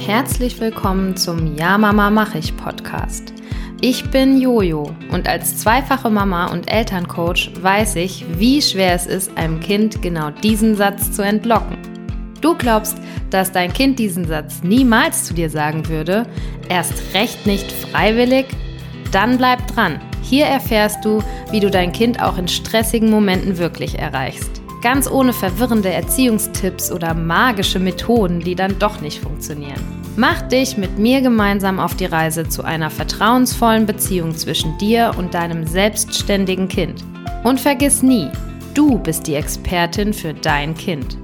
Herzlich willkommen zum Ja Mama mach ich Podcast. Ich bin Jojo und als zweifache Mama und Elterncoach weiß ich, wie schwer es ist, einem Kind genau diesen Satz zu entlocken. Du glaubst, dass dein Kind diesen Satz niemals zu dir sagen würde, erst recht nicht freiwillig? Dann bleib dran. Hier erfährst du, wie du dein Kind auch in stressigen Momenten wirklich erreichst. Ganz ohne verwirrende Erziehungstipps oder magische Methoden, die dann doch nicht funktionieren. Mach dich mit mir gemeinsam auf die Reise zu einer vertrauensvollen Beziehung zwischen dir und deinem selbstständigen Kind. Und vergiss nie, du bist die Expertin für dein Kind.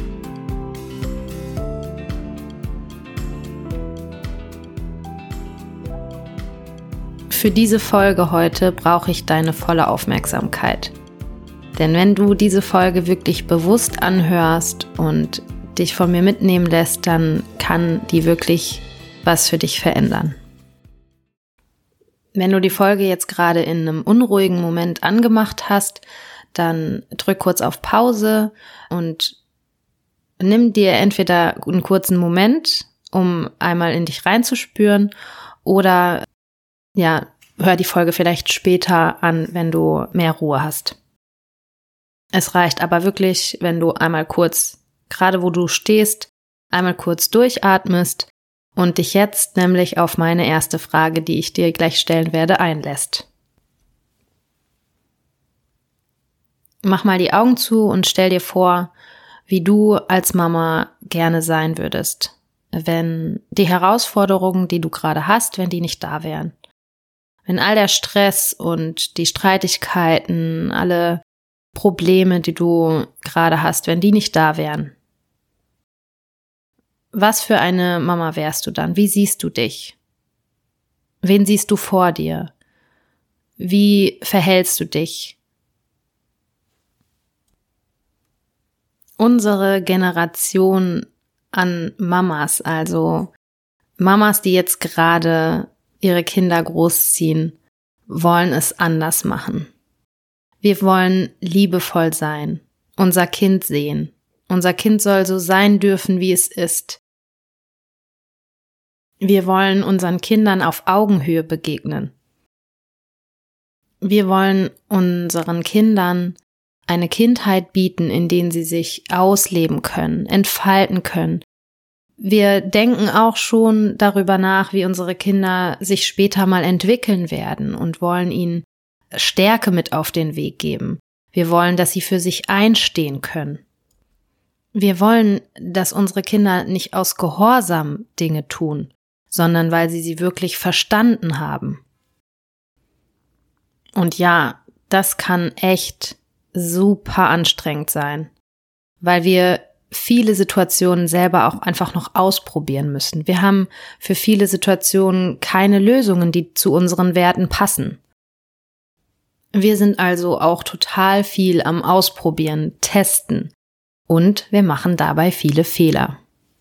Für diese Folge heute brauche ich deine volle Aufmerksamkeit. Denn wenn du diese Folge wirklich bewusst anhörst und dich von mir mitnehmen lässt, dann kann die wirklich was für dich verändern. Wenn du die Folge jetzt gerade in einem unruhigen Moment angemacht hast, dann drück kurz auf Pause und nimm dir entweder einen kurzen Moment, um einmal in dich reinzuspüren, oder hör die Folge vielleicht später an, wenn du mehr Ruhe hast. Es reicht aber wirklich, wenn du einmal kurz, gerade wo du stehst, einmal kurz durchatmest und dich jetzt nämlich auf meine erste Frage, die ich dir gleich stellen werde, einlässt. Mach mal die Augen zu und stell dir vor, wie du als Mama gerne sein würdest, wenn die Herausforderungen, die du gerade hast, wenn die nicht da wären. Wenn all der Stress und die Streitigkeiten, alle Probleme, die du gerade hast, wenn die nicht da wären. Was für eine Mama wärst du dann? Wie siehst du dich? Wen siehst du vor dir? Wie verhältst du dich? Unsere Generation an Mamas, also Mamas, die jetzt gerade ihre Kinder großziehen, wollen es anders machen. Wir wollen liebevoll sein, unser Kind sehen. Unser Kind soll so sein dürfen, wie es ist. Wir wollen unseren Kindern auf Augenhöhe begegnen. Wir wollen unseren Kindern eine Kindheit bieten, in der sie sich ausleben können, entfalten können. Wir denken auch schon darüber nach, wie unsere Kinder sich später mal entwickeln werden und wollen ihnen Stärke mit auf den Weg geben. Wir wollen, dass sie für sich einstehen können. Wir wollen, dass unsere Kinder nicht aus Gehorsam Dinge tun, sondern weil sie wirklich verstanden haben. Und ja, das kann echt super anstrengend sein, weil wir viele Situationen selber auch einfach noch ausprobieren müssen. Wir haben für viele Situationen keine Lösungen, die zu unseren Werten passen. Wir sind also auch total viel am Ausprobieren, Testen und wir machen dabei viele Fehler.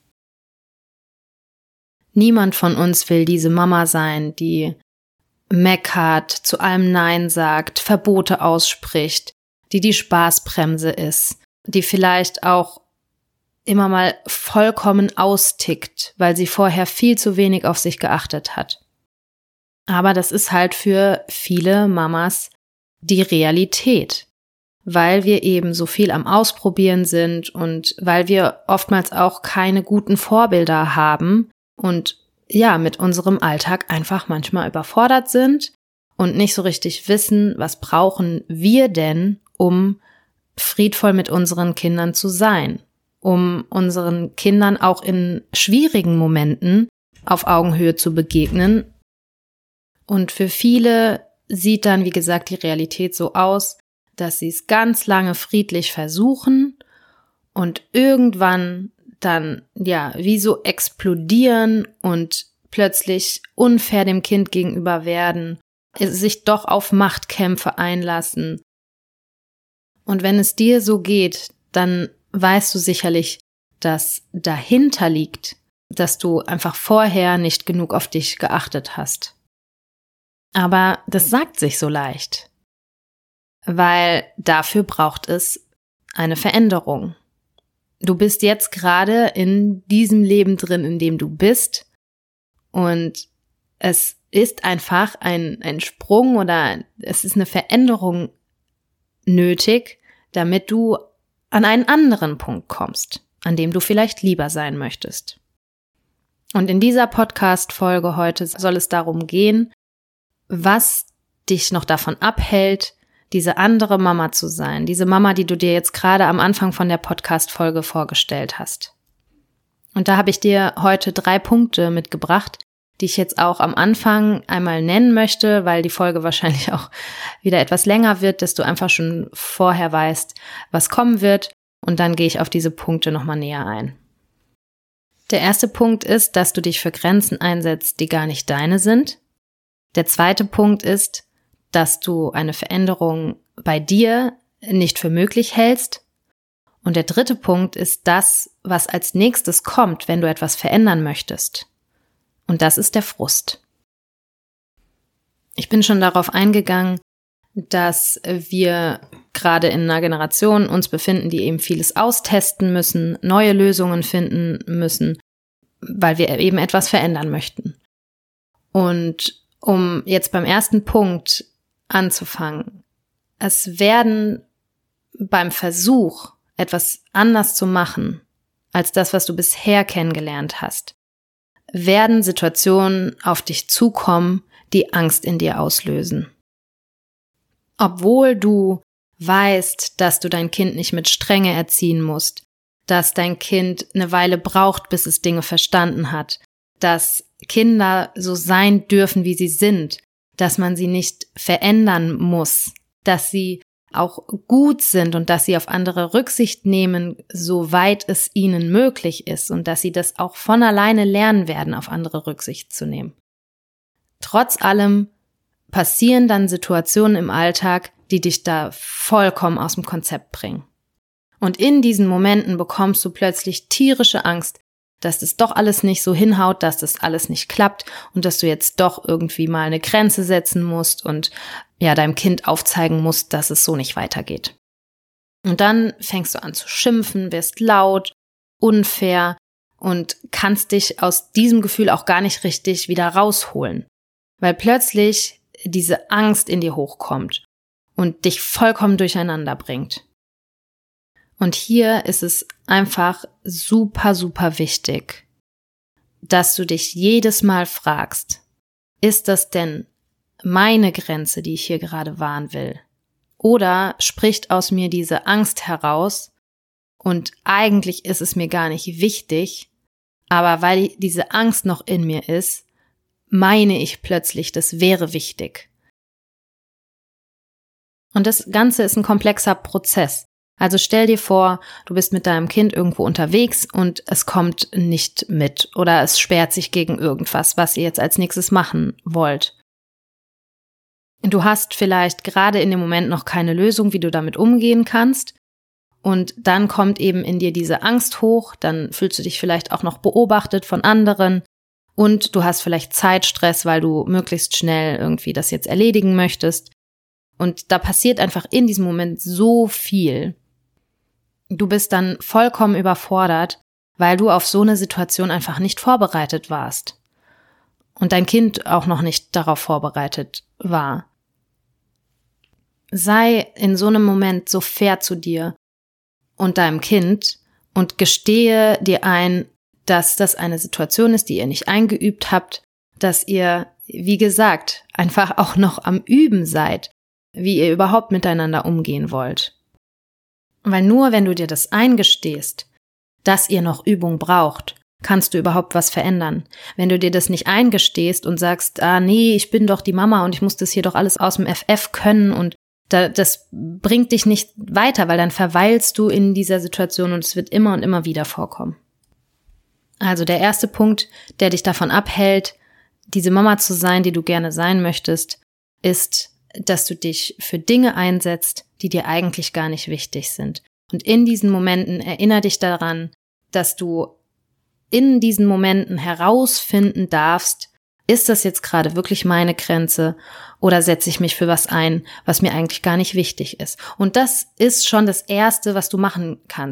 Niemand von uns will diese Mama sein, die meckert, zu allem Nein sagt, Verbote ausspricht, die Spaßbremse ist, die vielleicht auch immer mal vollkommen austickt, weil sie vorher viel zu wenig auf sich geachtet hat. Aber das ist halt für viele Mamas die Realität, weil wir eben so viel am Ausprobieren sind und weil wir oftmals auch keine guten Vorbilder haben und mit unserem Alltag einfach manchmal überfordert sind und nicht so richtig wissen, was brauchen wir denn, um friedvoll mit unseren Kindern zu sein, um unseren Kindern auch in schwierigen Momenten auf Augenhöhe zu begegnen. Und für viele sieht dann, wie gesagt, die Realität so aus, dass sie es ganz lange friedlich versuchen und irgendwann dann, wie so explodieren und plötzlich unfair dem Kind gegenüber werden, sich doch auf Machtkämpfe einlassen. Und wenn es dir so geht, dann weißt du sicherlich, dass dahinter liegt, dass du einfach vorher nicht genug auf dich geachtet hast. Aber das sagt sich so leicht, weil dafür braucht es eine Veränderung. Du bist jetzt gerade in diesem Leben drin, in dem du bist, und es ist einfach ein Sprung oder es ist eine Veränderung nötig, damit du an einen anderen Punkt kommst, an dem du vielleicht lieber sein möchtest. Und in dieser Podcast-Folge heute soll es darum gehen, was dich noch davon abhält, diese andere Mama zu sein, diese Mama, die du dir jetzt gerade am Anfang von der Podcast-Folge vorgestellt hast. Und da habe ich dir heute 3 Punkte mitgebracht, die ich jetzt auch am Anfang einmal nennen möchte, weil die Folge wahrscheinlich auch wieder etwas länger wird, dass du einfach schon vorher weißt, was kommen wird, und dann gehe ich auf diese Punkte nochmal näher ein. Der erste Punkt ist, dass du dich für Grenzen einsetzt, die gar nicht deine sind. Der zweite Punkt ist, dass du eine Veränderung bei dir nicht für möglich hältst. Und der dritte Punkt ist das, was als nächstes kommt, wenn du etwas verändern möchtest. Und das ist der Frust. Ich bin schon darauf eingegangen, dass wir gerade in einer Generation uns befinden, die eben vieles austesten müssen, neue Lösungen finden müssen, weil wir eben etwas verändern möchten. Und um jetzt beim ersten Punkt anzufangen, es werden beim Versuch, etwas anders zu machen, als das, was du bisher kennengelernt hast, werden Situationen auf dich zukommen, die Angst in dir auslösen. Obwohl du weißt, dass du dein Kind nicht mit Strenge erziehen musst, dass dein Kind eine Weile braucht, bis es Dinge verstanden hat, dass Kinder so sein dürfen, wie sie sind, dass man sie nicht verändern muss, dass sie auch gut sind und dass sie auf andere Rücksicht nehmen, soweit es ihnen möglich ist, und dass sie das auch von alleine lernen werden, auf andere Rücksicht zu nehmen. Trotz allem passieren dann Situationen im Alltag, die dich da vollkommen aus dem Konzept bringen. Und in diesen Momenten bekommst du plötzlich tierische Angst, dass das doch alles nicht so hinhaut, dass das alles nicht klappt und dass du jetzt doch irgendwie mal eine Grenze setzen musst und ja, deinem Kind aufzeigen musst, dass es so nicht weitergeht. Und dann fängst du an zu schimpfen, wirst laut, unfair und kannst dich aus diesem Gefühl auch gar nicht richtig wieder rausholen, weil plötzlich diese Angst in dir hochkommt und dich vollkommen durcheinander bringt. Und hier ist es einfach super, super wichtig, dass du dich jedes Mal fragst, ist das denn meine Grenze, die ich hier gerade wahren will? Oder spricht aus mir diese Angst heraus und eigentlich ist es mir gar nicht wichtig, aber weil diese Angst noch in mir ist, meine ich plötzlich, das wäre wichtig. Und das Ganze ist ein komplexer Prozess. Also stell dir vor, du bist mit deinem Kind irgendwo unterwegs und es kommt nicht mit oder es sperrt sich gegen irgendwas, was ihr jetzt als nächstes machen wollt. Du hast vielleicht gerade in dem Moment noch keine Lösung, wie du damit umgehen kannst, und dann kommt eben in dir diese Angst hoch, dann fühlst du dich vielleicht auch noch beobachtet von anderen und du hast vielleicht Zeitstress, weil du möglichst schnell irgendwie das jetzt erledigen möchtest. Und da passiert einfach in diesem Moment so viel. Du bist dann vollkommen überfordert, weil du auf so eine Situation einfach nicht vorbereitet warst. Und dein Kind auch noch nicht darauf vorbereitet war. Sei in so einem Moment so fair zu dir und deinem Kind und gestehe dir ein, dass das eine Situation ist, die ihr nicht eingeübt habt, dass ihr, wie gesagt, einfach auch noch am Üben seid, wie ihr überhaupt miteinander umgehen wollt. Weil nur wenn du dir das eingestehst, dass ihr noch Übung braucht, kannst du überhaupt was verändern. Wenn du dir das nicht eingestehst und sagst, nee, ich bin doch die Mama und ich muss das hier doch alles aus dem FF können und das bringt dich nicht weiter, weil dann verweilst du in dieser Situation und es wird immer und immer wieder vorkommen. Also der erste Punkt, der dich davon abhält, diese Mama zu sein, die du gerne sein möchtest, ist, dass du dich für Dinge einsetzt, die dir eigentlich gar nicht wichtig sind. Und in diesen Momenten erinnere dich daran, dass du in diesen Momenten herausfinden darfst, ist das jetzt gerade wirklich meine Grenze oder setze ich mich für was ein, was mir eigentlich gar nicht wichtig ist. Und das ist schon das Erste, was du machen kannst.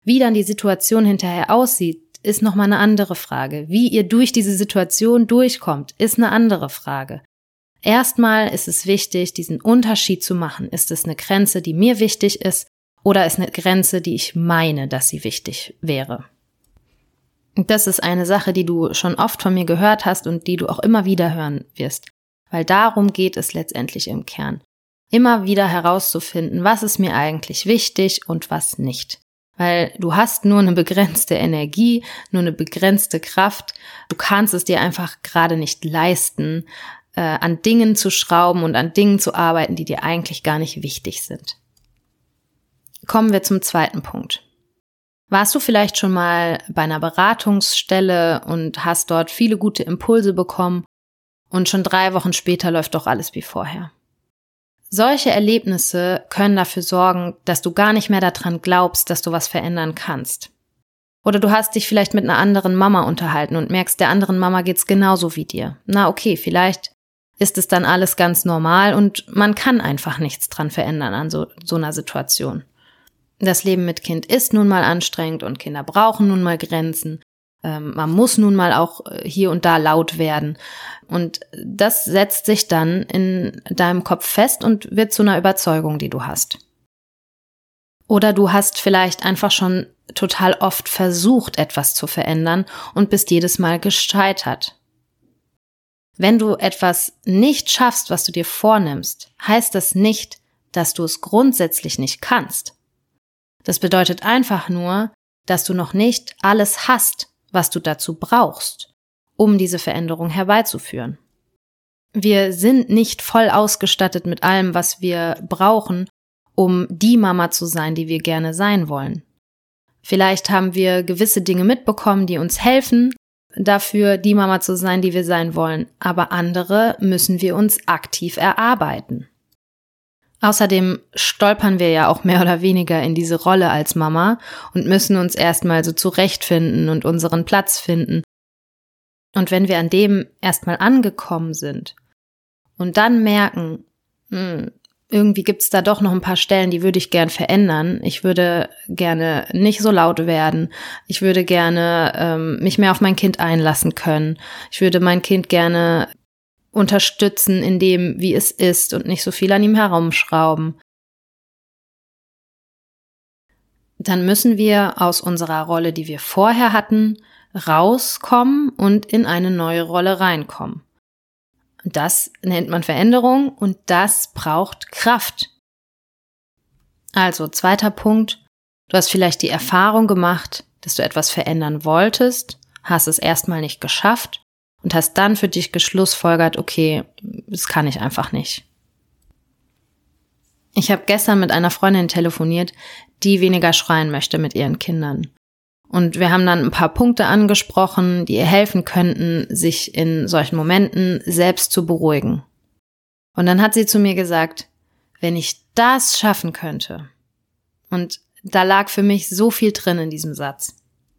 Wie dann die Situation hinterher aussieht, ist nochmal eine andere Frage. Wie ihr durch diese Situation durchkommt, ist eine andere Frage. Erstmal ist es wichtig, diesen Unterschied zu machen. Ist es eine Grenze, die mir wichtig ist, oder ist eine Grenze, die ich meine, dass sie wichtig wäre? Und das ist eine Sache, die du schon oft von mir gehört hast und die du auch immer wieder hören wirst. Weil darum geht es letztendlich im Kern. Immer wieder herauszufinden, was ist mir eigentlich wichtig und was nicht. Weil du hast nur eine begrenzte Energie, nur eine begrenzte Kraft. Du kannst es dir einfach gerade nicht leisten, an Dingen zu schrauben und an Dingen zu arbeiten, die dir eigentlich gar nicht wichtig sind. Kommen wir zum zweiten Punkt. Warst du vielleicht schon mal bei einer Beratungsstelle und hast dort viele gute Impulse bekommen und schon 3 Wochen später läuft doch alles wie vorher? Solche Erlebnisse können dafür sorgen, dass du gar nicht mehr daran glaubst, dass du was verändern kannst. Oder du hast dich vielleicht mit einer anderen Mama unterhalten und merkst, der anderen Mama geht's genauso wie dir. Na okay, vielleicht ist es dann alles ganz normal und man kann einfach nichts dran verändern an so einer Situation. Das Leben mit Kind ist nun mal anstrengend und Kinder brauchen nun mal Grenzen. Man muss nun mal auch hier und da laut werden. Und das setzt sich dann in deinem Kopf fest und wird zu einer Überzeugung, die du hast. Oder du hast vielleicht einfach schon total oft versucht, etwas zu verändern und bist jedes Mal gescheitert. Wenn du etwas nicht schaffst, was du dir vornimmst, heißt das nicht, dass du es grundsätzlich nicht kannst. Das bedeutet einfach nur, dass du noch nicht alles hast, was du dazu brauchst, um diese Veränderung herbeizuführen. Wir sind nicht voll ausgestattet mit allem, was wir brauchen, um die Mama zu sein, die wir gerne sein wollen. Vielleicht haben wir gewisse Dinge mitbekommen, die uns helfen, dafür die Mama zu sein, die wir sein wollen, aber andere müssen wir uns aktiv erarbeiten. Außerdem stolpern wir ja auch mehr oder weniger in diese Rolle als Mama und müssen uns erstmal so zurechtfinden und unseren Platz finden. Und wenn wir an dem erstmal angekommen sind und dann merken, irgendwie gibt's da doch noch ein paar Stellen, die würde ich gern verändern. Ich würde gerne nicht so laut werden. Ich würde gerne mich mehr auf mein Kind einlassen können. Ich würde mein Kind gerne unterstützen in dem, wie es ist und nicht so viel an ihm herumschrauben. Dann müssen wir aus unserer Rolle, die wir vorher hatten, rauskommen und in eine neue Rolle reinkommen. Das nennt man Veränderung und das braucht Kraft. Also, zweiter Punkt. Du hast vielleicht die Erfahrung gemacht, dass du etwas verändern wolltest, hast es erstmal nicht geschafft und hast dann für dich geschlussfolgert, okay, das kann ich einfach nicht. Ich habe gestern mit einer Freundin telefoniert, die weniger schreien möchte mit ihren Kindern. Und wir haben dann ein paar Punkte angesprochen, die ihr helfen könnten, sich in solchen Momenten selbst zu beruhigen. Und dann hat sie zu mir gesagt, wenn ich das schaffen könnte. Und da lag für mich so viel drin in diesem Satz.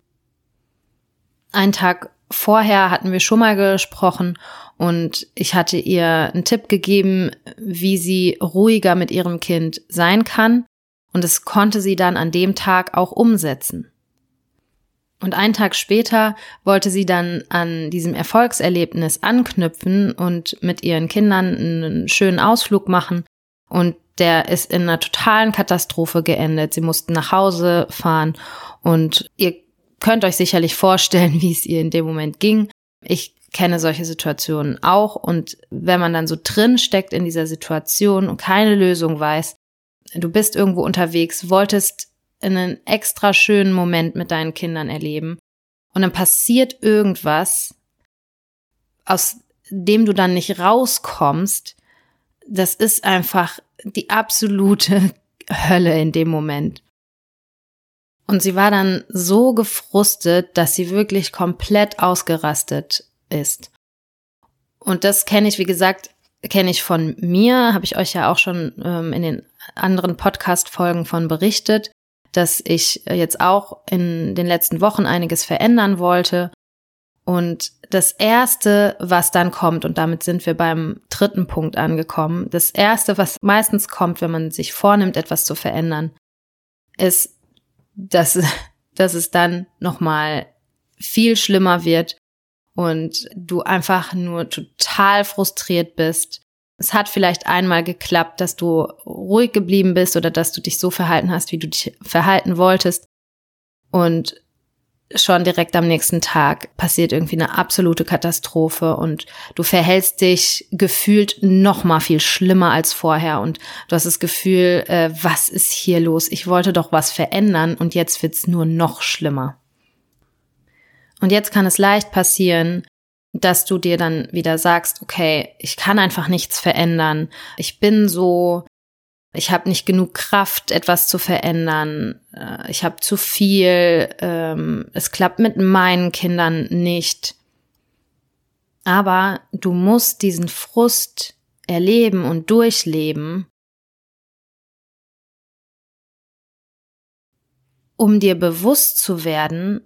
Einen Tag vorher hatten wir schon mal gesprochen und ich hatte ihr einen Tipp gegeben, wie sie ruhiger mit ihrem Kind sein kann. Und das konnte sie dann an dem Tag auch umsetzen. Und einen Tag später wollte sie dann an diesem Erfolgserlebnis anknüpfen und mit ihren Kindern einen schönen Ausflug machen. Und der ist in einer totalen Katastrophe geendet. Sie mussten nach Hause fahren und ihr könnt euch sicherlich vorstellen, wie es ihr in dem Moment ging. Ich kenne solche Situationen auch und wenn man dann so drin steckt in dieser Situation und keine Lösung weiß, du bist irgendwo unterwegs, wolltest einen extra schönen Moment mit deinen Kindern erleben und dann passiert irgendwas, aus dem du dann nicht rauskommst, das ist einfach die absolute Hölle in dem Moment. Und sie war dann so gefrustet, dass sie wirklich komplett ausgerastet ist. Und das kenne ich, wie gesagt, von mir, habe ich euch ja auch schon in den anderen Podcast-Folgen von berichtet, dass ich jetzt auch in den letzten Wochen einiges verändern wollte. Und das Erste, was dann kommt, und damit sind wir beim dritten Punkt angekommen, das Erste, was meistens kommt, wenn man sich vornimmt, etwas zu verändern, ist, dass dass es dann nochmal viel schlimmer wird und du einfach nur total frustriert bist. Es hat vielleicht einmal geklappt, dass du ruhig geblieben bist oder dass du dich so verhalten hast, wie du dich verhalten wolltest. Und schon direkt am nächsten Tag passiert irgendwie eine absolute Katastrophe und du verhältst dich gefühlt noch mal viel schlimmer als vorher und du hast das Gefühl, was ist hier los? Ich wollte doch was verändern und jetzt wird's nur noch schlimmer. Und jetzt kann es leicht passieren, dass du dir dann wieder sagst, okay, ich kann einfach nichts verändern. Ich bin so, ich habe nicht genug Kraft, etwas zu verändern. Ich habe zu viel. Es klappt mit meinen Kindern nicht. Aber du musst diesen Frust erleben und durchleben, um dir bewusst zu werden,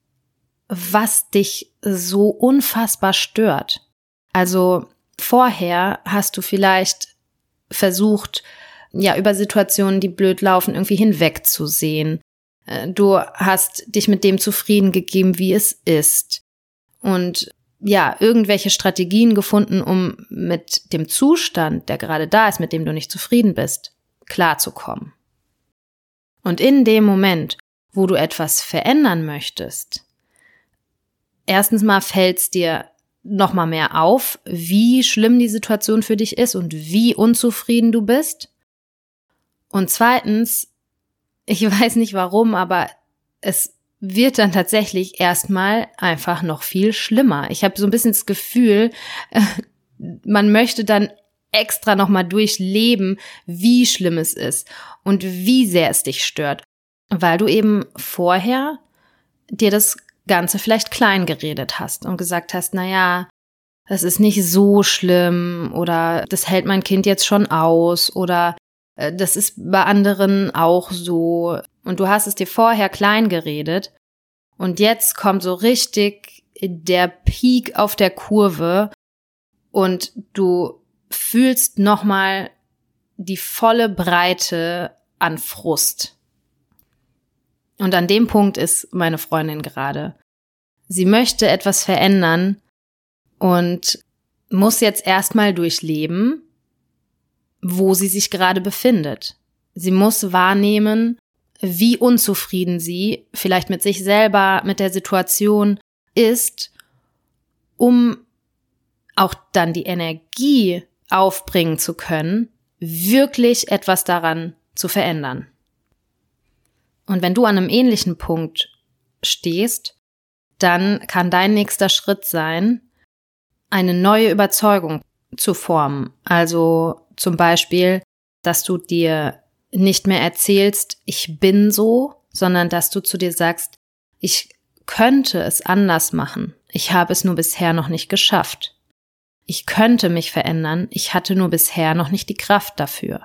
was dich so unfassbar stört. Also vorher hast du vielleicht versucht, über Situationen, die blöd laufen, irgendwie hinwegzusehen. Du hast dich mit dem zufrieden gegeben, wie es ist. Und irgendwelche Strategien gefunden, um mit dem Zustand, der gerade da ist, mit dem du nicht zufrieden bist, klarzukommen. Und in dem Moment, wo du etwas verändern möchtest, erstens mal fällt es dir noch mal mehr auf, wie schlimm die Situation für dich ist und wie unzufrieden du bist. Und zweitens, ich weiß nicht warum, aber es wird dann tatsächlich erstmal einfach noch viel schlimmer. Ich habe so ein bisschen das Gefühl, man möchte dann extra noch mal durchleben, wie schlimm es ist und wie sehr es dich stört, weil du eben vorher dir das Ganze vielleicht klein geredet hast und gesagt hast, das ist nicht so schlimm oder das hält mein Kind jetzt schon aus oder das ist bei anderen auch so. Und du hast es dir vorher klein geredet und jetzt kommt so richtig der Peak auf der Kurve und du fühlst nochmal die volle Breite an Frust. Und an dem Punkt ist meine Freundin gerade. Sie möchte etwas verändern und muss jetzt erstmal durchleben, wo sie sich gerade befindet. Sie muss wahrnehmen, wie unzufrieden sie vielleicht mit sich selber, mit der Situation ist, um auch dann die Energie aufbringen zu können, wirklich etwas daran zu verändern. Und wenn du an einem ähnlichen Punkt stehst, dann kann dein nächster Schritt sein, eine neue Überzeugung zu formen. Also zum Beispiel, dass du dir nicht mehr erzählst, ich bin so, sondern dass du zu dir sagst, ich könnte es anders machen. Ich habe es nur bisher noch nicht geschafft. Ich könnte mich verändern, ich hatte nur bisher noch nicht die Kraft dafür.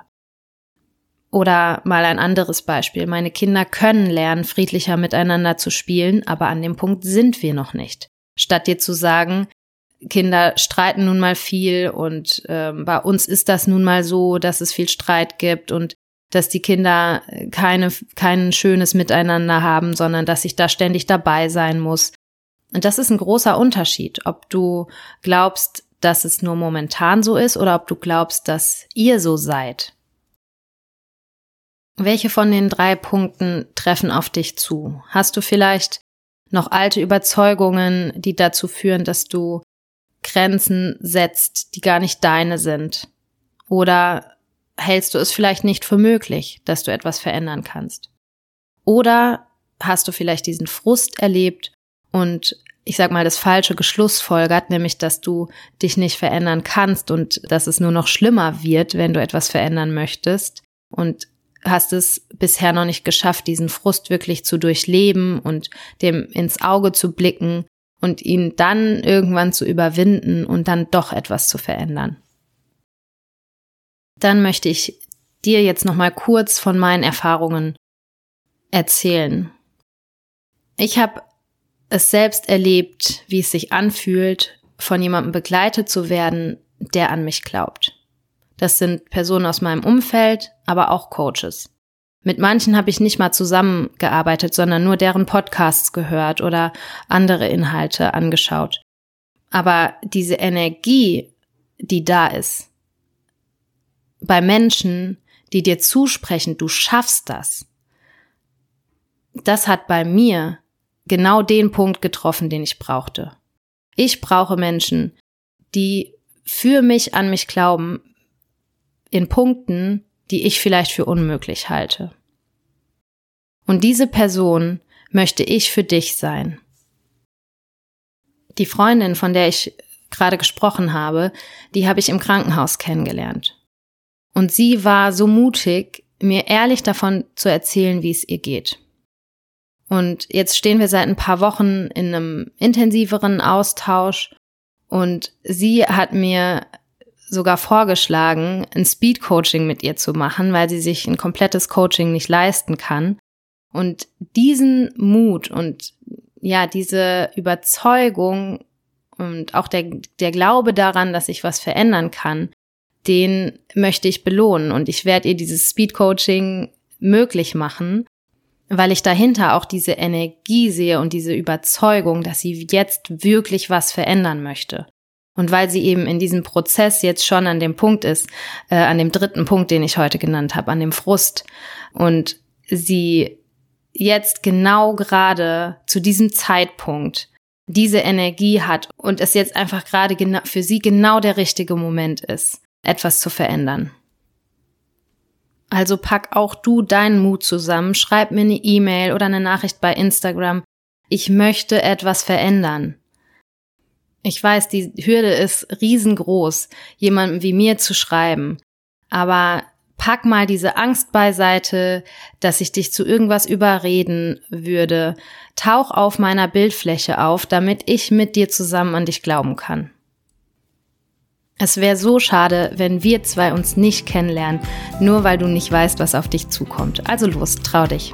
Oder mal ein anderes Beispiel. Meine Kinder können lernen, friedlicher miteinander zu spielen, aber an dem Punkt sind wir noch nicht. Statt dir zu sagen, Kinder streiten nun mal viel und bei uns ist das nun mal so, dass es viel Streit gibt und dass die Kinder kein schönes Miteinander haben, sondern dass ich da ständig dabei sein muss. Und das ist ein großer Unterschied, ob du glaubst, dass es nur momentan so ist oder ob du glaubst, dass ihr so seid. Welche von den 3 Punkten treffen auf dich zu? Hast du vielleicht noch alte Überzeugungen, die dazu führen, dass du Grenzen setzt, die gar nicht deine sind? Oder hältst du es vielleicht nicht für möglich, dass du etwas verändern kannst? Oder hast du vielleicht diesen Frust erlebt und das Falsche geschlussfolgert, nämlich, dass du dich nicht verändern kannst und dass es nur noch schlimmer wird, wenn du etwas verändern möchtest und hast es bisher noch nicht geschafft, diesen Frust wirklich zu durchleben und dem ins Auge zu blicken und ihn dann irgendwann zu überwinden und dann doch etwas zu verändern. Dann möchte ich dir jetzt noch mal kurz von meinen Erfahrungen erzählen. Ich habe es selbst erlebt, wie es sich anfühlt, von jemandem begleitet zu werden, der an mich glaubt. Das sind Personen aus meinem Umfeld, aber auch Coaches. Mit manchen habe ich nicht mal zusammengearbeitet, sondern nur deren Podcasts gehört oder andere Inhalte angeschaut. Aber diese Energie, die da ist, bei Menschen, die dir zusprechen, du schaffst das, das hat bei mir genau den Punkt getroffen, den ich brauchte. Ich brauche Menschen, die für mich an mich glauben, in Punkten, die ich vielleicht für unmöglich halte. Und diese Person möchte ich für dich sein. Die Freundin, von der ich gerade gesprochen habe, die habe ich im Krankenhaus kennengelernt. Und sie war so mutig, mir ehrlich davon zu erzählen, wie es ihr geht. Und jetzt stehen wir seit ein paar Wochen in einem intensiveren Austausch und sie hat mir sogar vorgeschlagen, ein Speed-Coaching mit ihr zu machen, weil sie sich ein komplettes Coaching nicht leisten kann. Und diesen Mut und ja, diese Überzeugung und auch der Glaube daran, dass ich was verändern kann, den möchte ich belohnen. Und ich werde ihr dieses Speed-Coaching möglich machen, weil ich dahinter auch diese Energie sehe und diese Überzeugung, dass sie jetzt wirklich was verändern möchte. Und weil sie eben in diesem Prozess jetzt schon an dem Punkt ist, an dem 3. Punkt, den ich heute genannt habe, an dem Frust. Und sie jetzt genau gerade zu diesem Zeitpunkt diese Energie hat und es jetzt einfach gerade für sie genau der richtige Moment ist, etwas zu verändern. Also pack auch du deinen Mut zusammen, schreib mir eine E-Mail oder eine Nachricht bei Instagram. Ich möchte etwas verändern. Ich weiß, die Hürde ist riesengroß, jemandem wie mir zu schreiben. Aber pack mal diese Angst beiseite, dass ich dich zu irgendwas überreden würde. Tauch auf meiner Bildfläche auf, damit ich mit dir zusammen an dich glauben kann. Es wäre so schade, wenn wir zwei uns nicht kennenlernen, nur weil du nicht weißt, was auf dich zukommt. Also los, trau dich.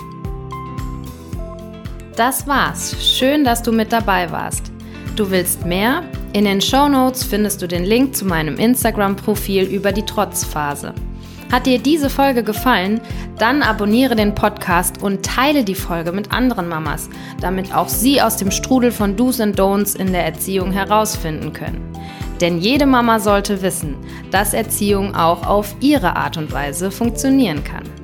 Das war's. Schön, dass du mit dabei warst. Du willst mehr? In den Shownotes findest du den Link zu meinem Instagram-Profil über die Trotzphase. Hat dir diese Folge gefallen? Dann abonniere den Podcast und teile die Folge mit anderen Mamas, damit auch sie aus dem Strudel von Do's und Don'ts in der Erziehung herausfinden können. Denn jede Mama sollte wissen, dass Erziehung auch auf ihre Art und Weise funktionieren kann.